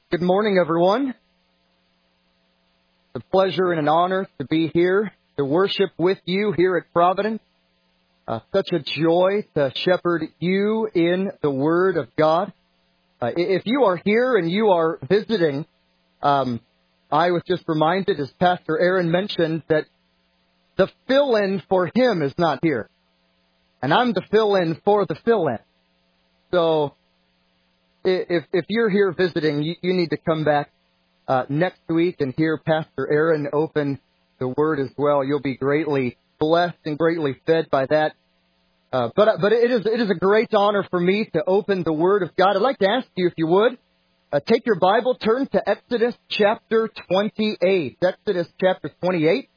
Good morning, everyone. It's a pleasure and an honor to be here to worship with you here at Providence. Such a joy to shepherd you in the Word of God. If you are here and you are visiting, I was just reminded, as Pastor Aaron mentioned, that the fill-in for him is not here. And I'm the fill-in for the fill-in. So if you're here visiting, you need to come back next week and hear Pastor Aaron open the Word as well. You'll be greatly blessed and greatly fed by that. But it is a great honor for me to open the Word of God. I'd like to ask you, if you would, take your Bible, turn to Exodus chapter 28. Exodus chapter 28.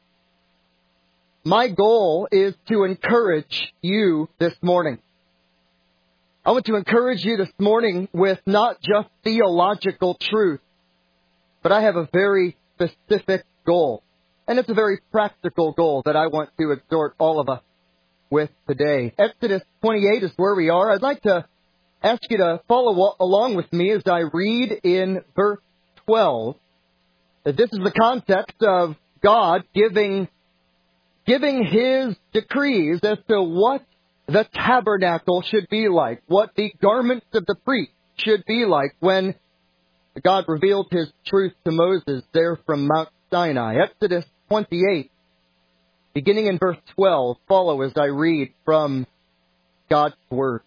My goal is to encourage you this morning. I want to encourage you this morning with not just theological truth, but I have a very specific goal. And it's a very practical goal that I want to exhort all of us with today. Exodus 28 is where we are. I'd like to ask you to follow along with me as I read in verse 12. This is the context of God giving His decrees as to what the tabernacle should be like, what the garments of the priest should be like when God revealed His truth to Moses there from Mount Sinai. Exodus 28, beginning in verse 12, follow as I read from God's Word.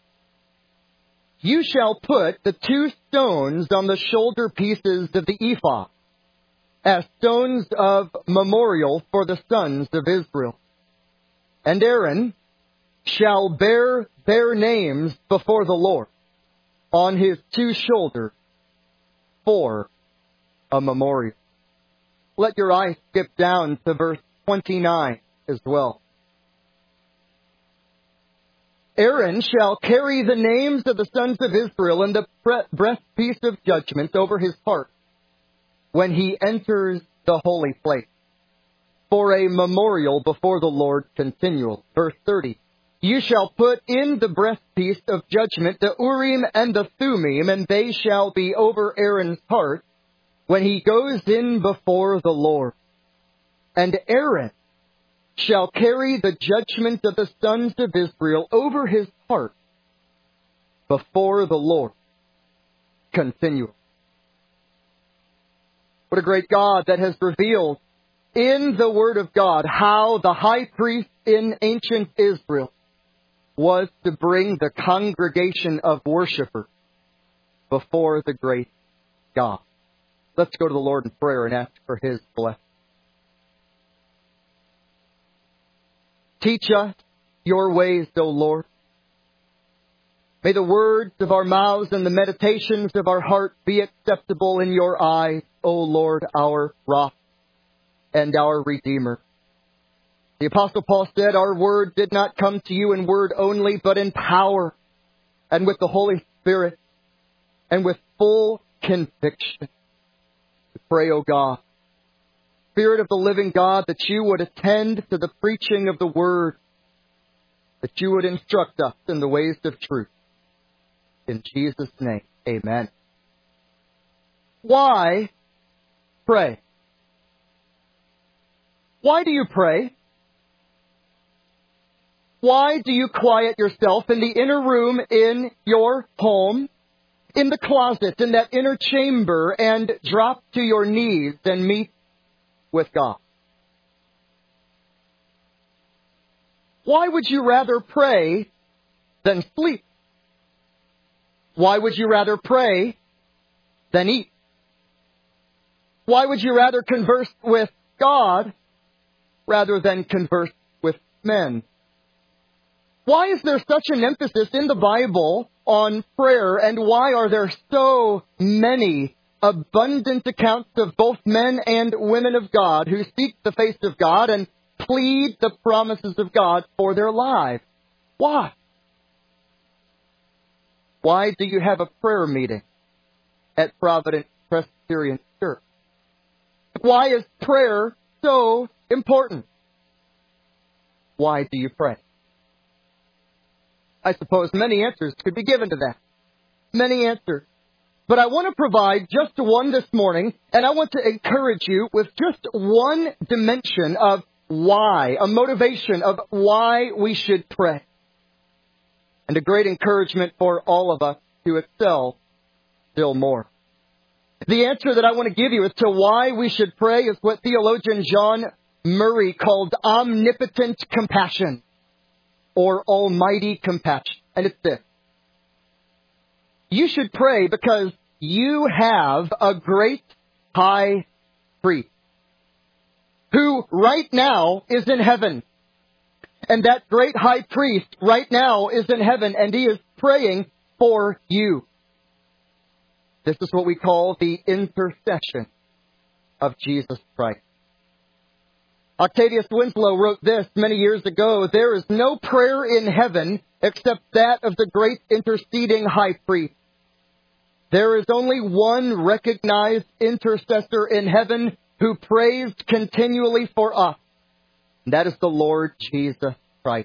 You shall put the 2 stones on the shoulder pieces of the ephod as stones of memorial for the sons of Israel. And Aaron shall bear their names before the Lord on his 2 shoulders for a memorial. Let your eyes skip down to verse 29 as well. Aaron shall carry the names of the sons of Israel in the breastpiece of judgment over his heart when he enters the holy place for a memorial before the Lord continual. Verse 30. You shall put in the breastpiece of judgment the Urim and the Thummim, and they shall be over Aaron's heart when he goes in before the Lord. And Aaron shall carry the judgment of the sons of Israel over his heart before the Lord continually. What a great God that has revealed in the Word of God how the high priest in ancient Israel was to bring the congregation of worshipers before the great God. Let's go to the Lord in prayer and ask for His blessing. Teach us your ways, O Lord. May the words of our mouths and the meditations of our heart be acceptable in your eyes, O Lord, our rock and our Redeemer. The Apostle Paul said, our word did not come to you in word only, but in power and with the Holy Spirit and with full conviction. We pray, O God, Spirit of the living God, that you would attend to the preaching of the word, that you would instruct us in the ways of truth. In Jesus' name, amen. Why pray? Why do you pray? Why do you quiet yourself in the inner room in your home, in the closet, in that inner chamber, and drop to your knees and meet with God? Why would you rather pray than sleep? Why would you rather pray than eat? Why would you rather converse with God rather than converse with men? Why is there such an emphasis in the Bible on prayer, and why are there so many abundant accounts of both men and women of God who seek the face of God and plead the promises of God for their lives? Why? Why do you have a prayer meeting at Providence Presbyterian Church? Why is prayer so important? Why do you pray? I suppose many answers could be given to that. Many answers. But I want to provide just one this morning, and I want to encourage you with just one dimension of why, a motivation of why we should pray. And a great encouragement for all of us to excel still more. The answer that I want to give you as to why we should pray is what theologian John Murray called omnipotent compassion, or almighty compassion. And it's this. You should pray because you have a great high priest who right now is in heaven. And that great high priest right now is in heaven, and he is praying for you. This is what we call the intercession of Jesus Christ. Octavius Winslow wrote this many years ago: there is no prayer in heaven except that of the great interceding high priest. There is only one recognized intercessor in heaven who prays continually for us. And that is the Lord Jesus Christ.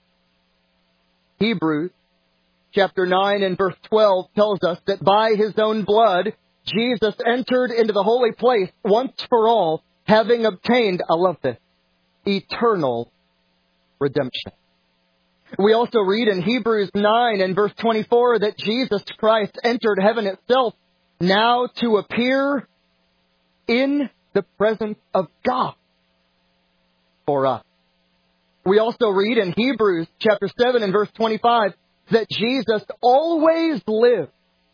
Hebrews chapter 9 and verse 12 tells us that by his own blood, Jesus entered into the holy place once for all, having obtained, I love this, eternal redemption. We also read in Hebrews 9 and verse 24 that Jesus Christ entered heaven itself now to appear in the presence of God for us. We also read in Hebrews chapter 7 and verse 25 that Jesus always lives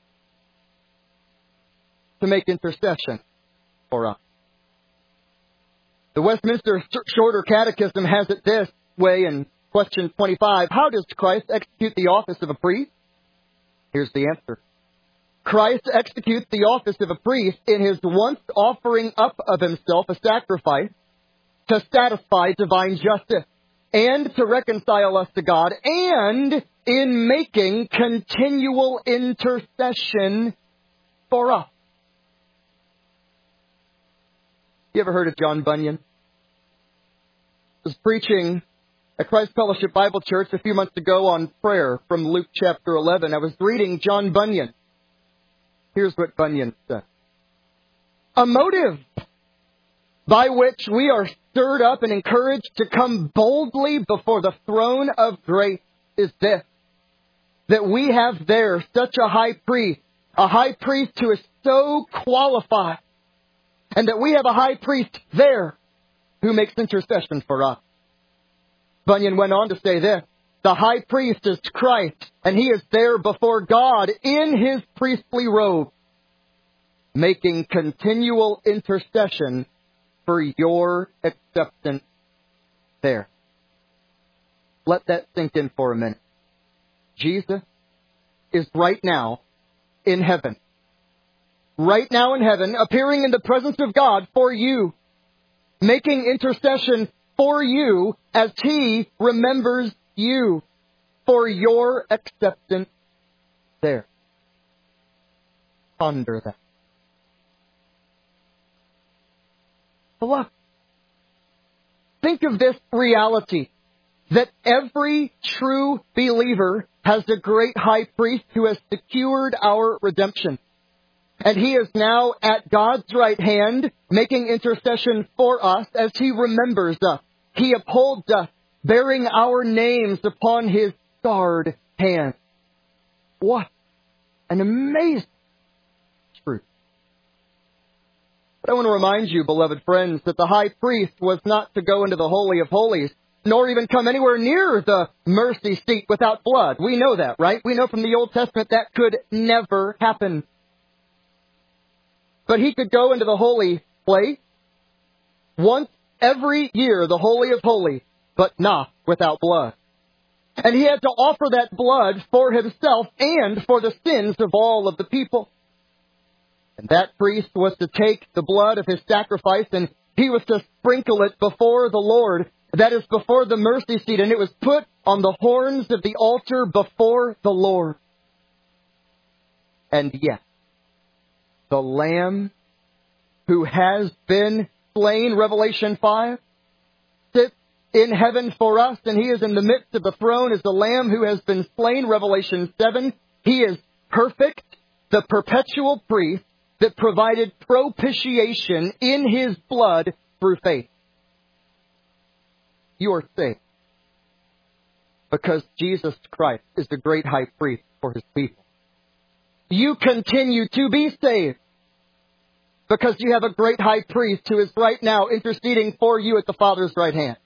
to make intercession for us. The Westminster Shorter Catechism has it this way in question 25. How does Christ execute the office of a priest? Here's the answer. Christ executes the office of a priest in his once offering up of himself a sacrifice to satisfy divine justice and to reconcile us to God, and in making continual intercession for us. You ever heard of John Bunyan? I was preaching at Christ Fellowship Bible Church a few months ago on prayer from Luke chapter 11. I was reading John Bunyan. Here's what Bunyan said. A motive by which we are stirred up and encouraged to come boldly before the throne of grace is this: that we have there such a high priest who is so qualified, and that we have a high priest there who makes intercession for us. Bunyan went on to say this: the high priest is Christ, and he is there before God in his priestly robe, making continual intercession for your acceptance there. Let that sink in for a minute. Jesus is right now in heaven. Right now in heaven, appearing in the presence of God for you, making intercession for you as he remembers you for your acceptance there. Ponder that. Beloved, think of this reality, that every true believer has a great high priest who has secured our redemption. And he is now at God's right hand, making intercession for us as he remembers us. He upholds us, bearing our names upon his scarred hand. What an amazing truth. But I want to remind you, beloved friends, that the high priest was not to go into the Holy of Holies, nor even come anywhere near the mercy seat without blood. We know that, right? We know from the Old Testament that could never happen. But he could go into the holy place once every year, the Holy of Holies, but not without blood. And he had to offer that blood for himself and for the sins of all of the people. And that priest was to take the blood of his sacrifice and he was to sprinkle it before the Lord. That is before the mercy seat. And it was put on the horns of the altar before the Lord. And yet, the Lamb who has been slain, Revelation 5, sits in heaven for us, and he is in the midst of the throne as the Lamb who has been slain, Revelation 7. He is perfect, the perpetual priest that provided propitiation in His blood through faith. You are saved because Jesus Christ is the great high priest for His people. You continue to be saved because you have a great high priest who is right now interceding for you at the Father's right hand.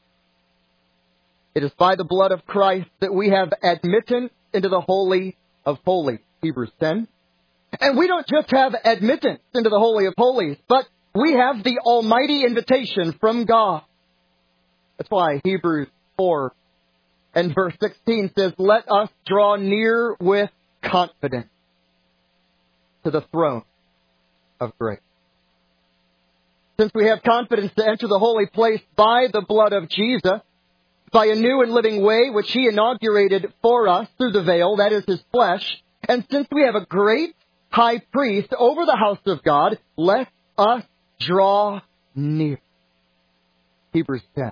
It is by the blood of Christ that we have admittance into the Holy of Holies, Hebrews 10. And we don't just have admittance into the Holy of Holies, but we have the almighty invitation from God. That's why Hebrews 4 and verse 16 says, "Let us draw near with confidence to the throne of grace." Since we have confidence to enter the holy place by the blood of Jesus, by a new and living way which He inaugurated for us through the veil, that is His flesh, and since we have a great high priest over the house of God, let us draw near. Hebrews 10.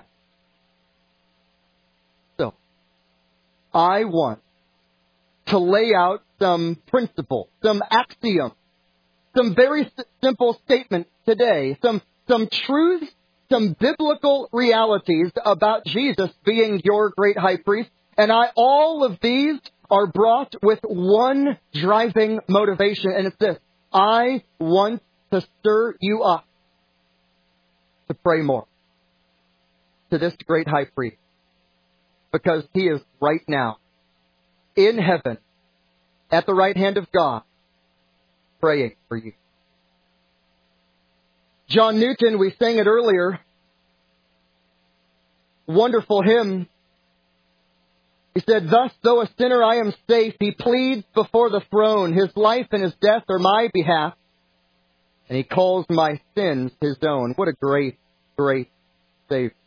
So, I want to lay out some principles, some axioms, some very simple statements today, some truths, some biblical realities about Jesus being your great high priest. And all of these are brought with one driving motivation, and it's this: I want to stir you up to pray more to this great high priest, because He is right now in heaven at the right hand of God praying for you. John Newton, we sang it earlier, wonderful hymn. He said, "Thus, though a sinner I am safe, He pleads before the throne. His life and His death are my behalf, and He calls my sins His own." What a great, great Savior.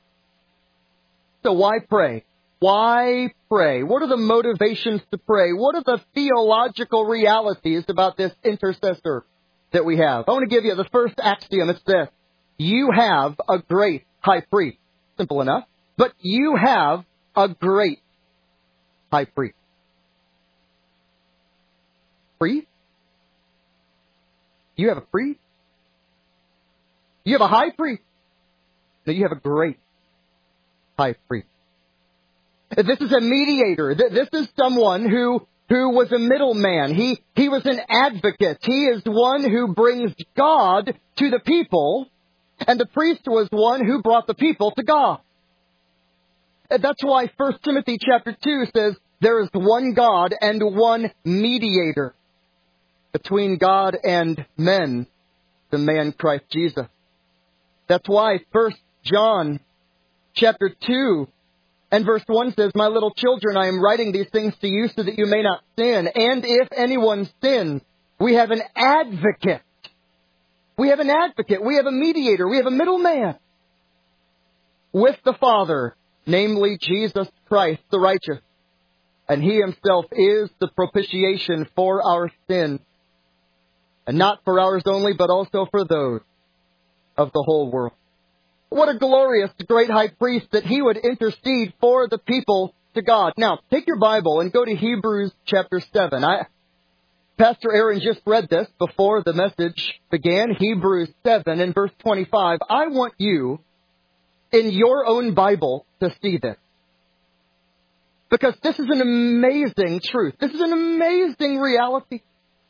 So why pray? Why pray? What are the motivations to pray? What are the theological realities about this intercessor that we have? I want to give you the first axiom. It's this: you have a great high priest. Simple enough. But you have a great high priest. Priest? You have a priest? You have a high priest? No, you have a great high priest. This is a mediator. This is someone who was a middleman. He was an advocate. He is one who brings God to the people, and the priest was one who brought the people to God. And that's why 1 Timothy chapter 2 says there is one God and one mediator between God and men, the man Christ Jesus. That's why 1 John chapter 2 and verse 1 says, "My little children, I am writing these things to you so that you may not sin. And if anyone sins, we have an advocate." We have an advocate. We have a mediator. We have a middleman with the Father, namely Jesus Christ, the righteous. And He Himself is the propitiation for our sin. And not for ours only, but also for those of the whole world. What a glorious great high priest that He would intercede for the people to God. Now, take your Bible and go to Hebrews chapter 7. Pastor Aaron just read this before the message began. Hebrews 7 and verse 25. I want you, in your own Bible, to see this. Because this is an amazing truth. This is an amazing reality.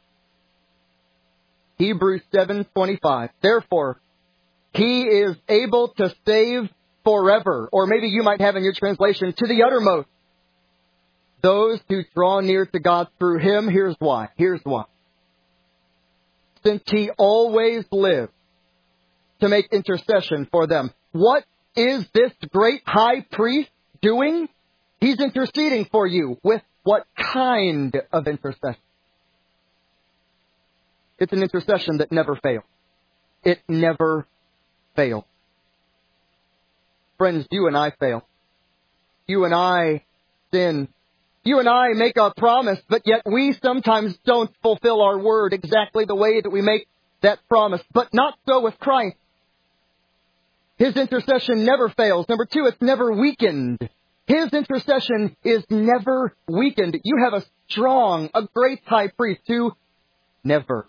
Hebrews 7:25. Therefore, He is able to save forever. Or maybe you might have in your translation, to the uttermost. Those who draw near to God through Him. Here's why. Here's why. Since He always lives to make intercession for them. What is this great high priest doing? He's interceding for you. With what kind of intercession? It's an intercession that never fails. It never fails. Friends, you and I fail. You and I sin. You and I make a promise, but yet we sometimes don't fulfill our word exactly the way that we make that promise. But not so with Christ. His intercession never fails. Number two, it's never weakened. His intercession is never weakened. You have a strong, a great high priest who never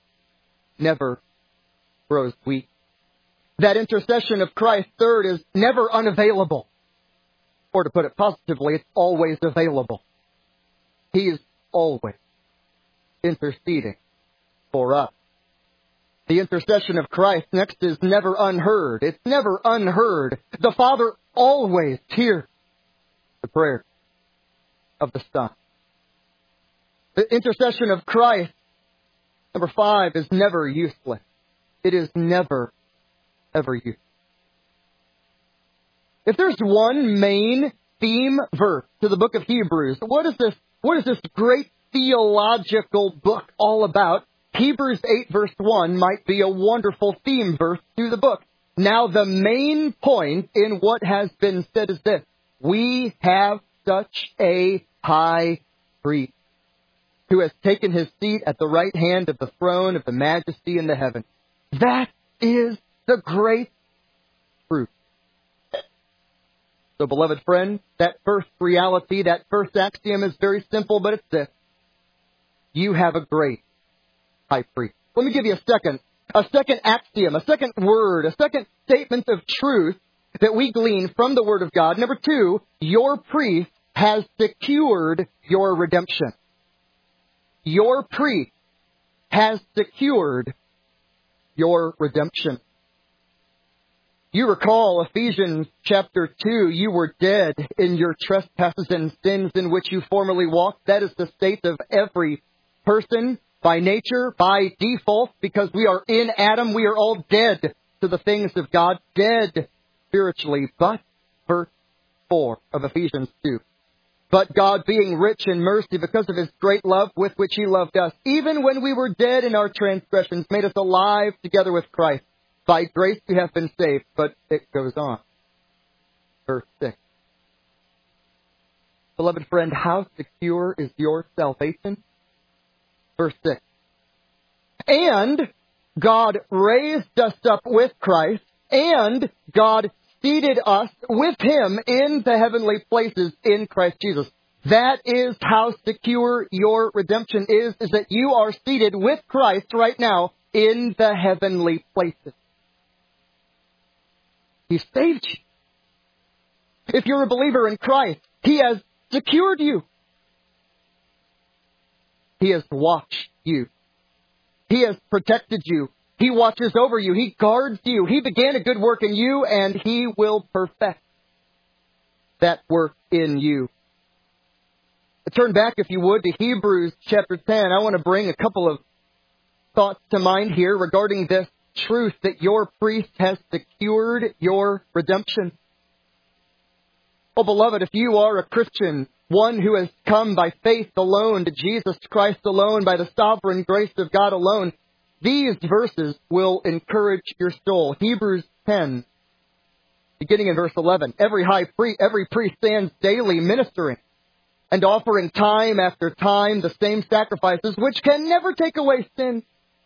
grows weak. That intercession of Christ, third, is never unavailable. Or to put it positively, it's always available. He is always interceding for us. The intercession of Christ, next, is never unheard. It's never unheard. The Father always hears the prayer of the Son. The intercession of Christ, number 5, is never useless. It is never, ever useless. If there's one main theme verse to the book of Hebrews, what is this great theological book all about? Hebrews 8 verse 1 might be a wonderful theme verse to the book. Now the main point in what has been said is this: we have such a high priest who has taken his seat at the right hand of the throne of the majesty in the heavens. That is the great truth. So, beloved friend, that first reality, that first axiom is very simple, but it's this: you have a great high priest. Let me give you a second axiom, a second word, a second statement of truth that we glean from the Word of God. Number 2, your priest has secured your redemption. Your priest has secured your redemption. You recall Ephesians chapter 2, you were dead in your trespasses and sins in which you formerly walked. That is the state of every person by nature, by default, because we are in Adam. We are all dead to the things of God, dead spiritually. But, verse 4 of Ephesians 2, but God, being rich in mercy because of His great love with which He loved us, even when we were dead in our transgressions, made us alive together with Christ. By grace you have been saved. But it goes on. Verse 6. Beloved friend, how secure is your salvation? Verse 6. And God raised us up with Christ, and God seated us with Him in the heavenly places in Christ Jesus. That is how secure your redemption is that you are seated with Christ right now in the heavenly places. He saved you. If you're a believer in Christ, He has secured you. He has watched you. He has protected you. He watches over you. He guards you. He began a good work in you, and He will perfect that work in you. Turn back, if you would, to Hebrews chapter 10. I want to bring a couple of thoughts to mind here regarding this truth that your priest has secured your redemption. Oh, beloved, if you are a Christian, one who has come by faith alone to Jesus Christ alone, by the sovereign grace of God alone, these verses will encourage your soul. Hebrews 10, beginning in verse 11. Every priest stands daily ministering and offering time after time the same sacrifices, which can never take away sin.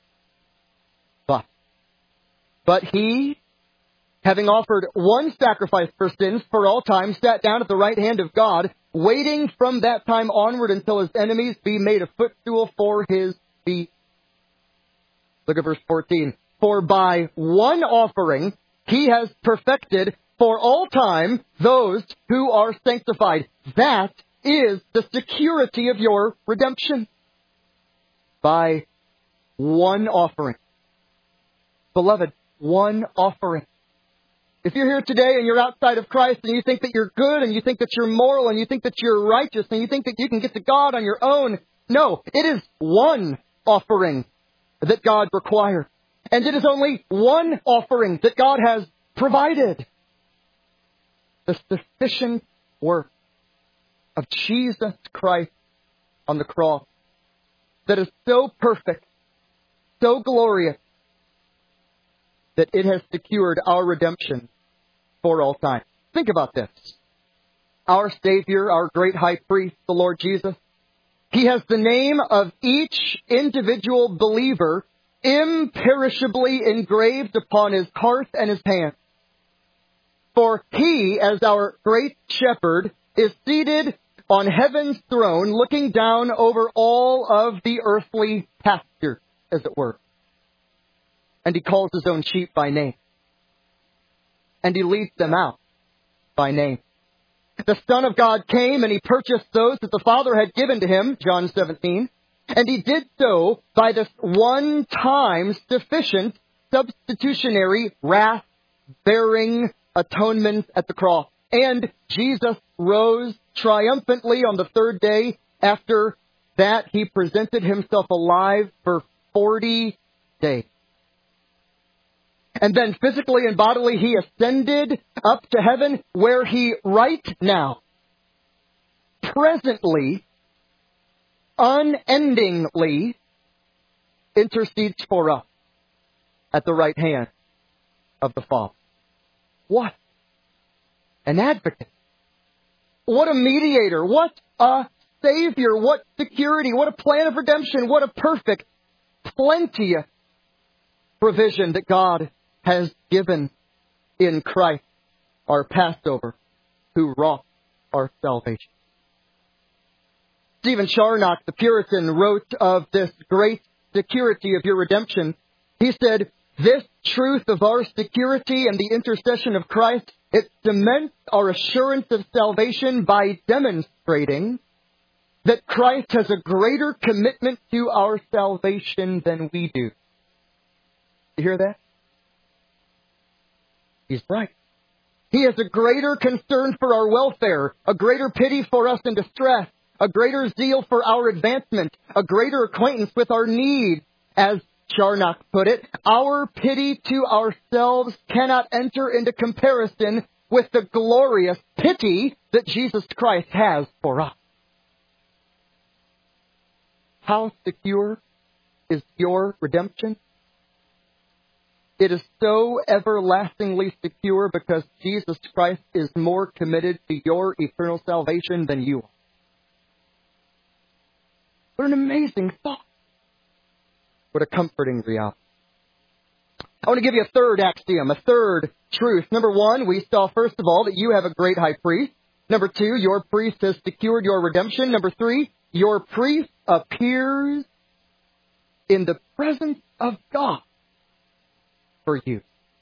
But He, having offered one sacrifice for sins for all time, sat down at the right hand of God, waiting from that time onward until His enemies be made a footstool for His feet. Look at verse 14. For by one offering He has perfected for all time those who are sanctified. That is the security of your redemption. By one offering. Beloved, one offering. If you're here today and you're outside of Christ and you think that you're good and you think that you're moral and you think that you're righteous and you think that you can get to God on your own, no, it is one offering that God requires. And it is only one offering that God has provided. The sufficient work of Jesus Christ on the cross that is so perfect, so glorious, that it has secured our redemption for all time. Think about this. Our Savior, our great high priest, the Lord Jesus, He has the name of each individual believer imperishably engraved upon his heart and his hand. For He, as our great shepherd, is seated on heaven's throne, looking down over all of the earthly pasture. as it were. And he calls his own sheep by name. And he leads them out by name. The Son of God came and he purchased those that the Father had given to him, John 17. And he did so by this one-time sufficient substitutionary wrath-bearing atonement at the cross. And Jesus rose triumphantly on the third day. After that, he presented himself alive for 40 days. And then physically and bodily, he ascended up to heaven, where he right now, presently, unendingly, intercedes for us at the right hand of the Father. What an advocate. What a mediator. What a Savior. What security. What a plan of redemption. What a perfect, plenteous provision that God has given in Christ, our Passover, who wrought our salvation. Stephen Charnock, the Puritan, wrote of this great security of your redemption. He said, "This truth of our security and the intercession of Christ, it cements our assurance of salvation by demonstrating that Christ has a greater commitment to our salvation than we do." You hear that? He's right. He has a greater concern for our welfare, a greater pity for us in distress, a greater zeal for our advancement, a greater acquaintance with our needs. As Charnock put it, our pity to ourselves cannot enter into comparison with the glorious pity that Jesus Christ has for us. How secure is your redemption? It is so everlastingly secure because Jesus Christ is more committed to your eternal salvation than you are. What an amazing thought. What a comforting reality. I want to give you a third axiom, a third truth. Number one, we saw first of all that you have a great high priest. Number two, your priest has secured your redemption. Number three, your priest appears in the presence of God for you.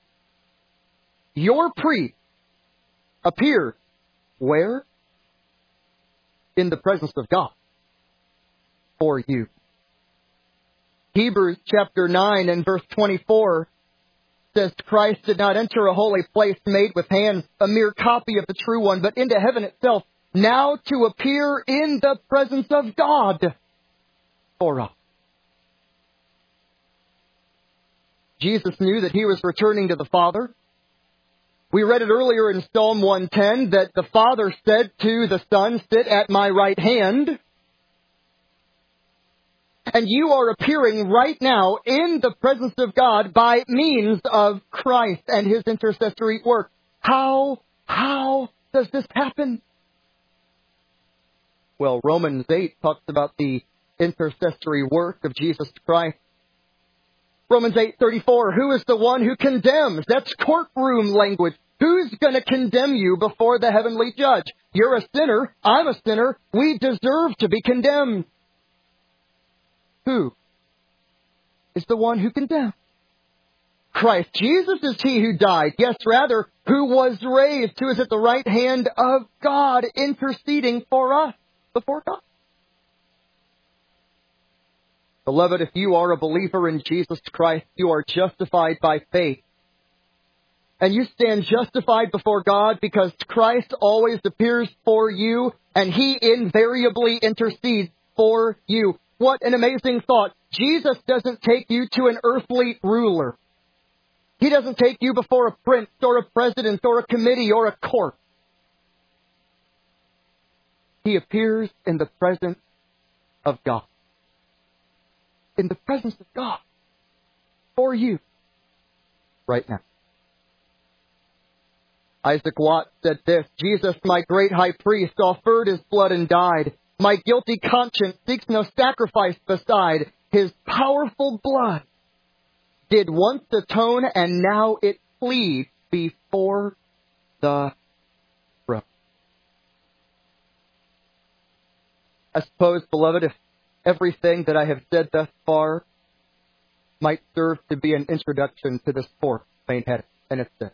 Your priest appears where? In the presence of God for you. Hebrews chapter 9 and verse 24 says, Christ did not enter a holy place made with hands, a mere copy of the true one, but into heaven itself, now to appear in the presence of God for us. Jesus knew that he was returning to the Father. We read it earlier in Psalm 110 that the Father said to the Son, sit at my right hand. And you are appearing right now in the presence of God by means of Christ and his intercessory work. How does this happen? Well, Romans 8 talks about the intercessory work of Jesus Christ. Romans 8:34, who is the one who condemns? That's courtroom language. Who's going to condemn you before the heavenly judge? You're a sinner. I'm a sinner. We deserve to be condemned. Who is the one who condemns? Christ Jesus is he who died. Yes, rather, who was raised, who is at the right hand of God, interceding for us before God. Beloved, if you are a believer in Jesus Christ, you are justified by faith. And you stand justified before God because Christ always appears for you and he invariably intercedes for you. What an amazing thought. Jesus doesn't take you to an earthly ruler. He doesn't take you before a prince or a president or a committee or a court. He appears in the presence of God. In the presence of God. For you. Right now. Isaac Watts said this, Jesus, my great high priest, offered his blood and died. My guilty conscience seeks no sacrifice beside. His powerful blood did once atone, and now it pleads before the throne. I suppose, beloved, if everything that I have said thus far might serve to be an introduction to this fourth main heading, and it's this.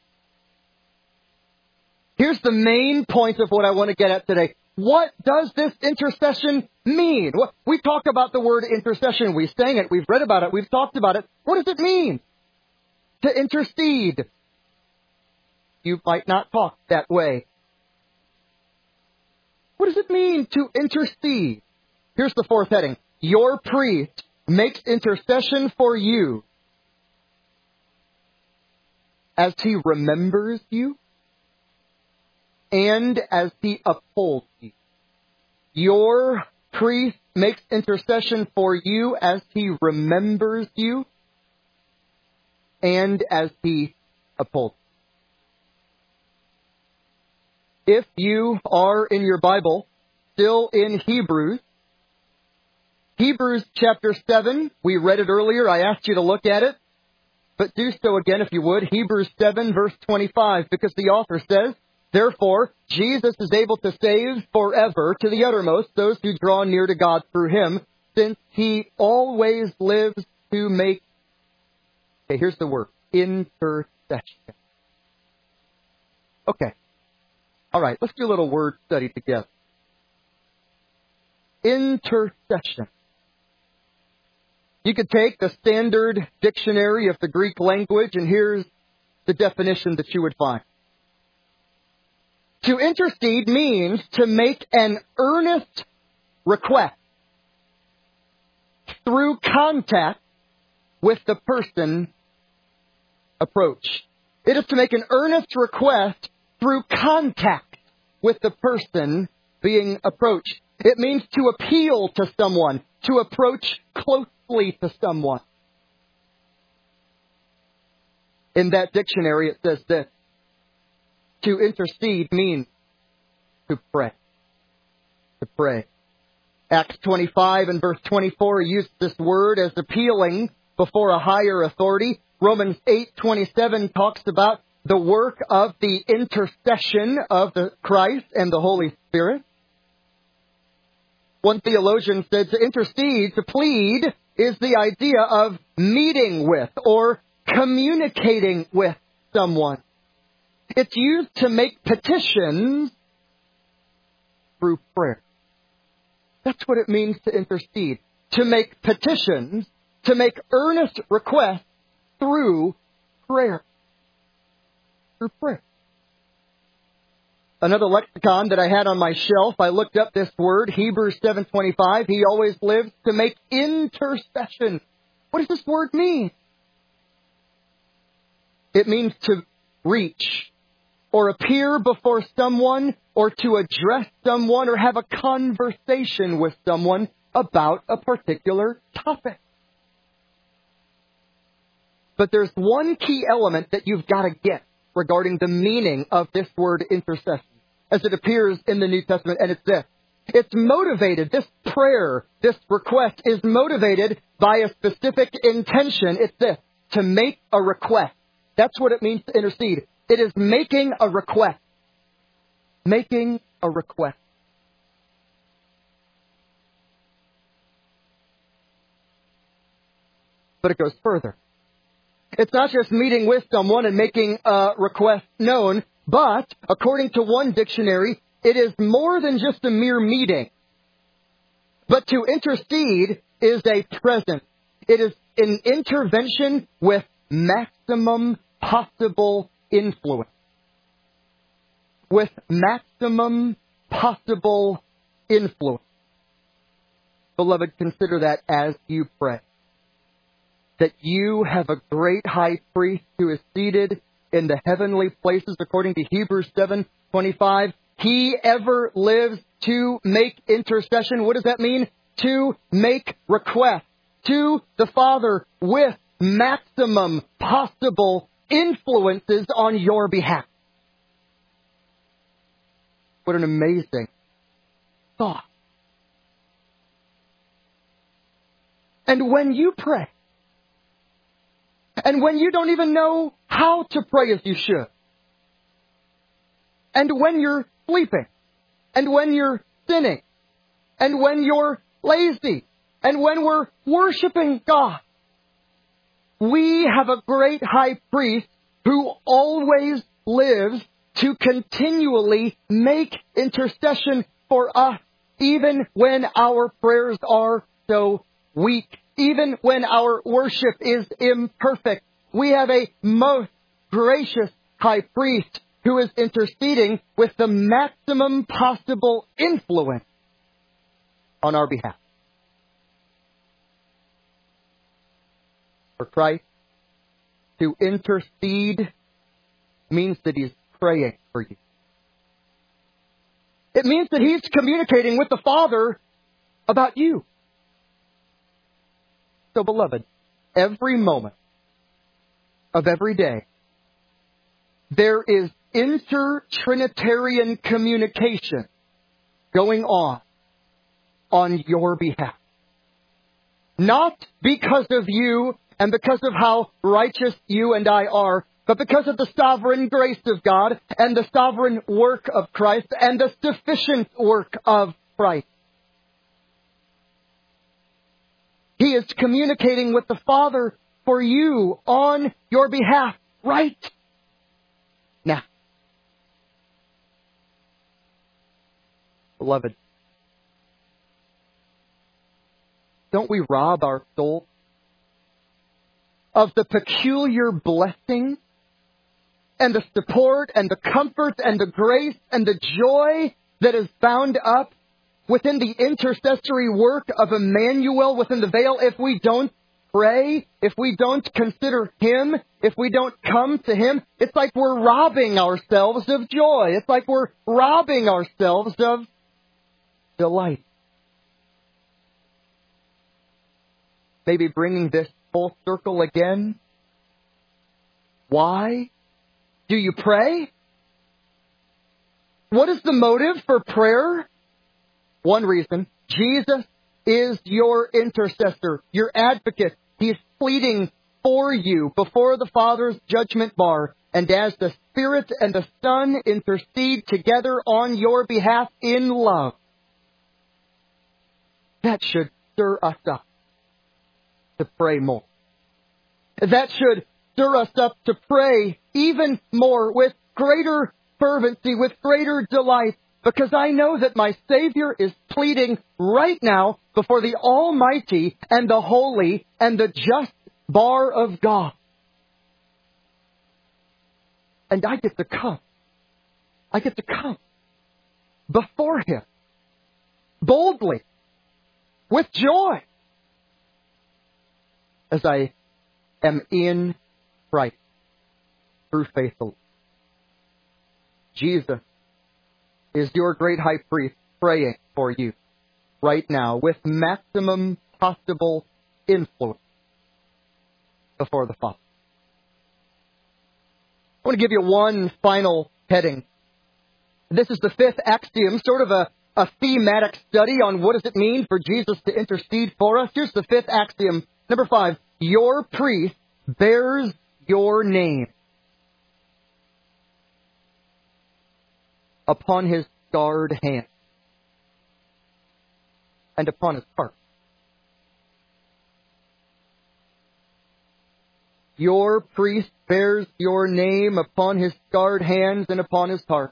Here's the main point of what I want to get at today. What does this intercession mean? We talk about the word intercession. We sang it. We've read about it. We've talked about it. What does it mean to intercede? You might not talk that way. What does it mean to intercede? Here's the fourth heading. Your priest makes intercession for you as he remembers you and as he upholds you. Your priest makes intercession for you as he remembers you and as he upholds you. If you are in your Bible, still in Hebrews chapter 7, we read it earlier. I asked you to look at it, but do so again if you would. Hebrews 7 verse 25, because the author says, therefore, Jesus is able to save forever to the uttermost those who draw near to God through him, since he always lives to make, okay, here's the word, intercession. Okay. All right, let's do a little word study together. Intercession. You could take the standard dictionary of the Greek language, and here's the definition that you would find. To intercede means to make an earnest request through contact with the person approached. It is to make an earnest request through contact with the person being approached. It means to appeal to someone, to approach closely to someone. In that dictionary it says this. To intercede means to pray. To pray. Acts 25 and verse 24 uses this word as appealing before a higher authority. Romans 8:27 talks about the work of the intercession of the Christ and the Holy Spirit. One theologian said to intercede, to plead, is the idea of meeting with or communicating with someone. It's used to make petitions through prayer. That's what it means to intercede. To make petitions, to make earnest requests through prayer. Through prayer. Another lexicon that I had on my shelf, I looked up this word, Hebrews 7:25. He always lives to make intercession. What does this word mean? It means to reach or appear before someone or to address someone or have a conversation with someone about a particular topic. But there's one key element that you've got to get regarding the meaning of this word intercession as it appears in the New Testament, and it's this. It's motivated, this prayer, this request is motivated by a specific intention. It's this, to make a request. That's what it means to intercede. It is making a request. Making a request. But it goes further. It's not just meeting with someone and making a request known, but according to one dictionary, it is more than just a mere meeting. But to intercede is a presence. It is an intervention with maximum possible influence. With maximum possible influence. Beloved, consider that as you pray. That you have a great high priest who is seated in the heavenly places according to Hebrews 7:25. He ever lives to make intercession. What does that mean? To make request to the Father with maximum possible influences on your behalf. What an amazing thought. And when you pray, and when you don't even know how to pray as you should, and when you're sleeping, and when you're sinning, and when you're lazy, and when we're worshiping God, We have a great high priest who always lives to continually make intercession for us, even when our prayers are so weak, even when our worship is imperfect. We have a most gracious high priest who is interceding with the maximum possible influence on our behalf. For Christ to intercede means that He's praying for you. It means that He's communicating with the Father about you. So, beloved, every moment of every day, there is inter-Trinitarian communication going on your behalf. Not because of you and because of how righteous you and I are, but because of the sovereign grace of God and the sovereign work of Christ and the sufficient work of Christ. He is communicating with the Father for you on your behalf right now. Beloved, don't we rob our soul of the peculiar blessing and the support and the comfort and the grace and the joy that is bound up within the intercessory work of Emmanuel within the veil if we don't pray, if we don't consider Him, if we don't come to Him? It's like we're robbing ourselves of joy. It's like we're robbing ourselves of delight. Maybe bringing this full circle again. Why do you pray? What is the motive for prayer? One reason, Jesus is your intercessor, your advocate. He's pleading for you before the Father's judgment bar. And as the Spirit and the Son intercede together on your behalf in love, that should stir us up to pray more. That should stir us up to pray even more with greater fervency, with greater delight, because I know that my Savior is pleading right now before the Almighty and the Holy and the just bar of God. And I get to come. I get to come before Him boldly, with joy, as I am in Christ through faith alone. Jesus is your great high priest praying for you right now with maximum possible influence before the Father. I want to give you one final heading. This is the fifth axiom, sort of a thematic study on what does it mean for Jesus to intercede for us. Here's the fifth axiom. Number 5, your priest bears your name upon his scarred hand and upon his heart. Your priest bears your name upon his scarred hands and upon his heart.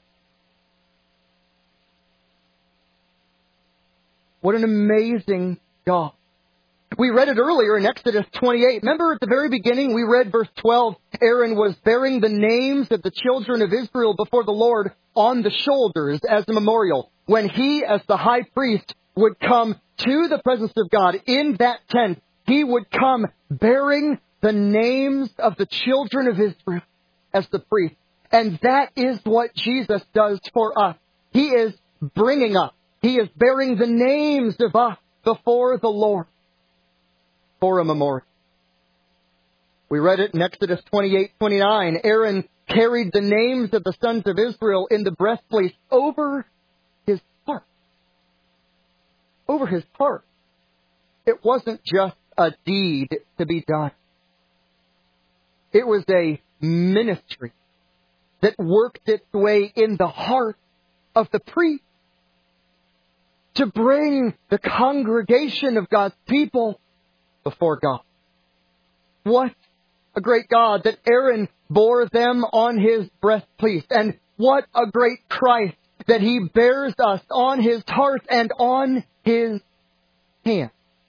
What an amazing God. We read it earlier in Exodus 28. Remember at the very beginning we read verse 12. Aaron was bearing the names of the children of Israel before the Lord on the shoulders as a memorial. When he, as the high priest, would come to the presence of God in that tent, he would come bearing the names of the children of Israel as the priest. And that is what Jesus does for us. He is bringing us. He is bearing the names of us before the Lord for a memorial. We read it in Exodus 28:29. Aaron carried the names of the sons of Israel in the breastplate over his heart. Over his heart. It wasn't just a deed to be done. It was a ministry that worked its way in the heart of the priest to bring the congregation of God's people before God. What a great God that Aaron bore them on his breastplate. And what a great Christ that he bears us on his heart and on his hand.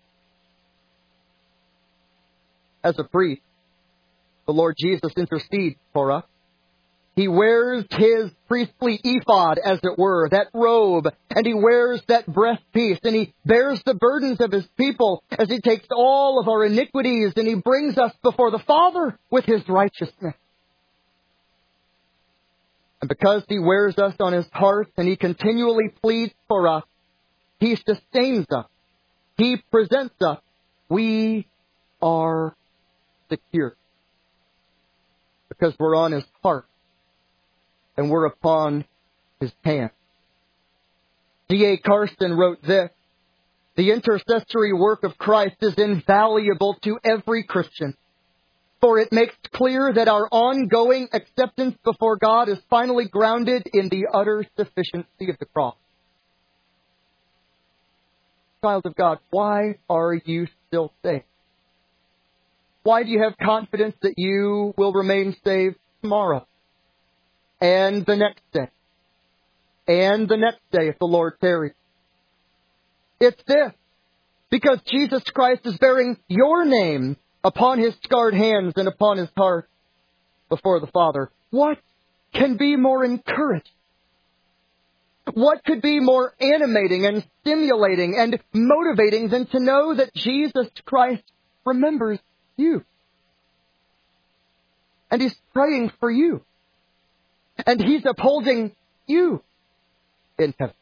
As a priest, the Lord Jesus intercedes for us. He wears his priestly ephod, as it were, that robe, and he wears that breastpiece, and he bears the burdens of his people as he takes all of our iniquities, and he brings us before the Father with his righteousness. And because he wears us on his heart, and he continually pleads for us, he sustains us, he presents us, we are secure. Because we're on his heart. And we're upon his hand. D.A. Carson wrote this: the intercessory work of Christ is invaluable to every Christian, for it makes clear that our ongoing acceptance before God is finally grounded in the utter sufficiency of the cross. Child of God, why are you still saved? Why do you have confidence that you will remain saved tomorrow? And the next day. And the next day if the Lord tarries. It's this. Because Jesus Christ is bearing your name upon his scarred hands and upon his heart before the Father. What can be more encouraging? What could be more animating and stimulating and motivating than to know that Jesus Christ remembers you? And he's praying for you. And he's upholding you in heaven.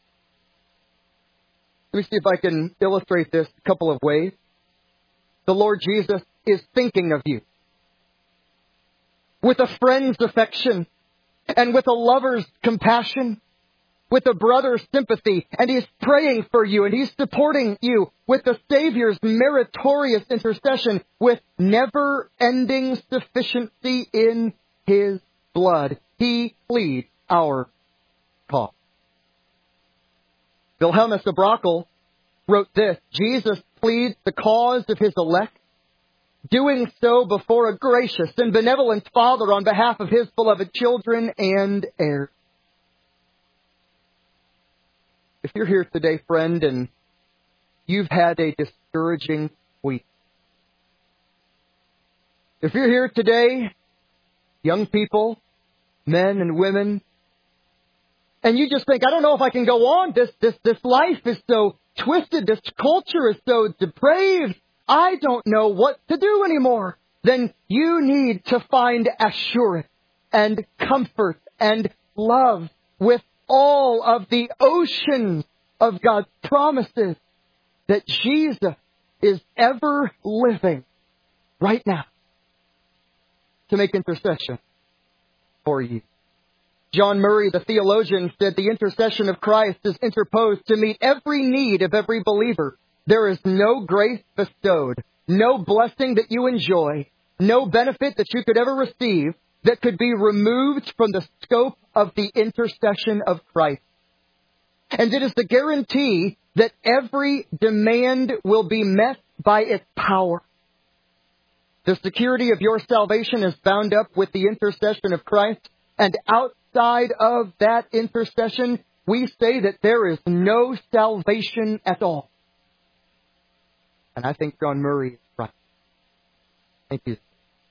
Let me see if I can illustrate this a couple of ways. The Lord Jesus is thinking of you with a friend's affection and with a lover's compassion, with a brother's sympathy, and he's praying for you and he's supporting you with the Savior's meritorious intercession with never-ending sufficiency in his blood. He pleads our cause. Wilhelmus of Brakel wrote this: Jesus pleads the cause of his elect, doing so before a gracious and benevolent Father on behalf of his beloved children and heirs. If you're here today, friend, and you've had a discouraging week, if you're here today, young people, men and women, and you just think, I don't know if I can go on. This life is so twisted. This culture is so depraved. I don't know what to do anymore. Then you need to find assurance and comfort and love with all of the oceans of God's promises that Jesus is ever living right now to make intercession for you. John Murray, the theologian, said the intercession of Christ is interposed to meet every need of every believer. There is no grace bestowed, no blessing that you enjoy, no benefit that you could ever receive that could be removed from the scope of the intercession of Christ. And it is the guarantee that every demand will be met by its power. The security of your salvation is bound up with the intercession of Christ, and outside of that intercession, we say that there is no salvation at all. And I think John Murray is right. Thank you.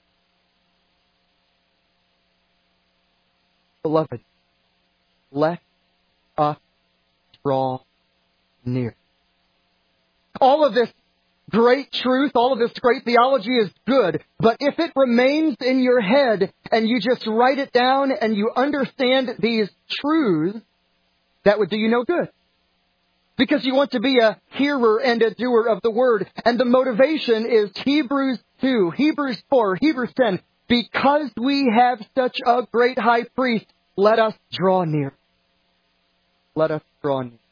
Beloved, let us draw near. All of this great truth, all of this great theology is good, but if it remains in your head and you just write it down and you understand these truths, that would do you no good. Because you want to be a hearer and a doer of the word. And the motivation is Hebrews 2, Hebrews 4, Hebrews 10. Because we have such a great high priest, let us draw near. Let us draw near.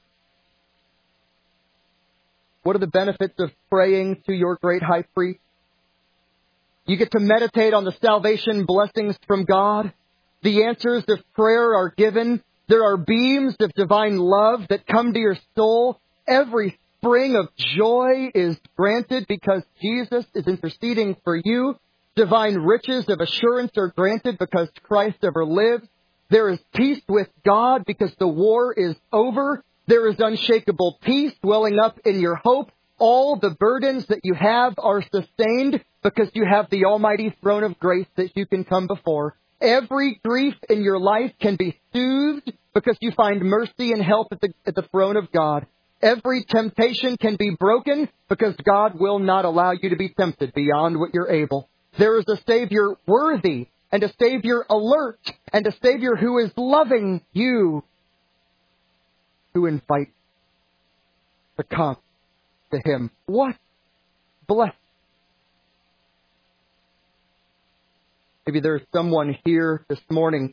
What are the benefits of praying to your great high priest? You get to meditate on the salvation blessings from God. The answers of prayer are given. There are beams of divine love that come to your soul. Every spring of joy is granted because Jesus is interceding for you. Divine riches of assurance are granted because Christ ever lives. There is peace with God because the war is over. There is unshakable peace welling up in your hope. All the burdens that you have are sustained because you have the almighty throne of grace that you can come before. Every grief in your life can be soothed because you find mercy and help at the throne of God. Every temptation can be broken because God will not allow you to be tempted beyond what you're able. There is a Savior worthy and a Savior alert and a Savior who is loving you, who invites to come to Him. What blessed. Maybe there's someone here this morning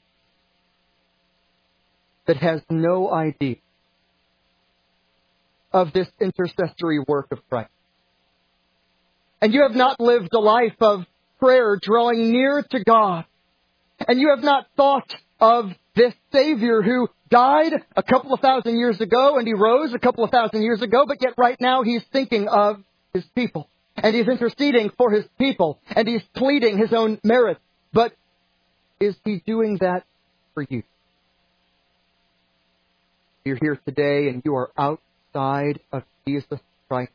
that has no idea of this intercessory work of Christ. And you have not lived a life of prayer, drawing near to God. And you have not thought of this Savior who died a couple of thousand years ago and He rose a couple of thousand years ago, but yet right now He's thinking of His people. And He's interceding for His people. And He's pleading His own merit. But is He doing that for you? You're here today and you are outside of Jesus Christ.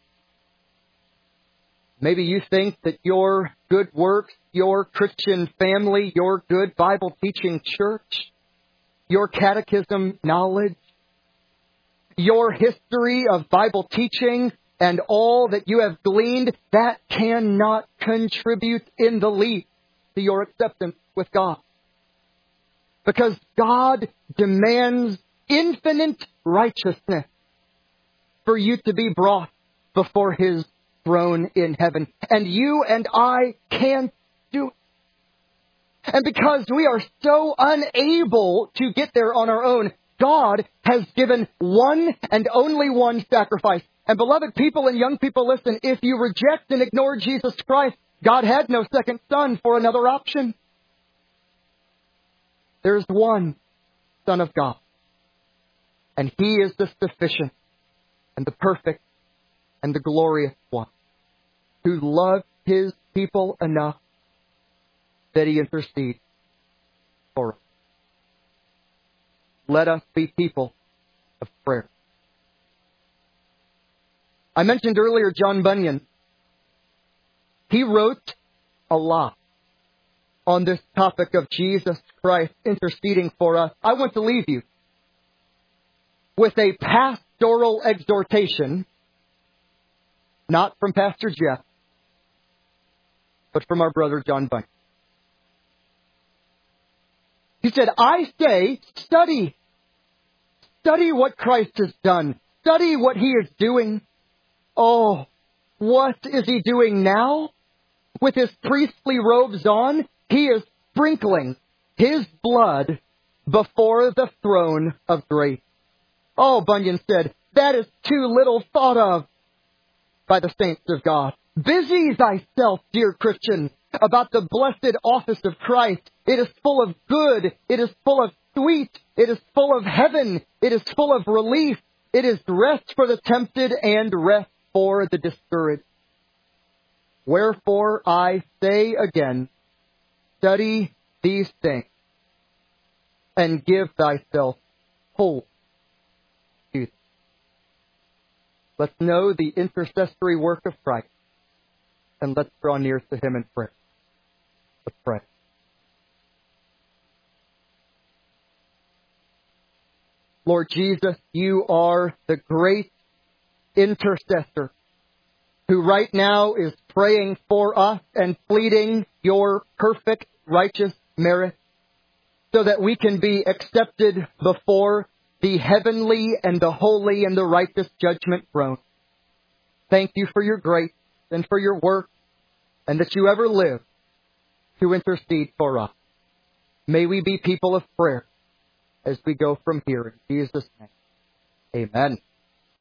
Maybe you think that your good works, your Christian family, your good Bible teaching church, your catechism knowledge, your history of Bible teaching, and all that you have gleaned, that cannot contribute in the least to your acceptance with God. Because God demands infinite righteousness for you to be brought before His throne in heaven. And you and I can't do it. And because we are so unable to get there on our own, God has given one and only one sacrifice. And beloved people and young people, listen, if you reject and ignore Jesus Christ, God had no second son for another option. There's one Son of God. And He is the sufficient and the perfect and the glorious one who loved His people enough that He intercedes for us. Let us be people of prayer. I mentioned earlier John Bunyan. He wrote a lot on this topic of Jesus Christ interceding for us. I want to leave you with a pastoral exhortation, not from Pastor Jeff, but from our brother John Bunyan. He said, I say, study. Study what Christ has done. Study what He is doing. Oh, what is He doing now? With His priestly robes on, He is sprinkling His blood before the throne of grace. Oh, Bunyan said, that is too little thought of by the saints of God. Busy thyself, dear Christian, about the blessed office of Christ. It is full of good. It is full of sweet. It is full of heaven. It is full of relief. It is rest for the tempted and rest for the discouraged. Wherefore I say again, study these things and give thyself whole to them. Let's know the intercessory work of Christ, and let's draw near to Him in prayer. Let's pray. Lord Jesus, You are the great intercessor who right now is praying for us and pleading Your perfect righteous merit so that we can be accepted before the heavenly and the holy and the righteous judgment throne. Thank You for Your grace and for Your work, and that You ever live to intercede for us. May we be people of prayer as we go from here. In Jesus' name, amen.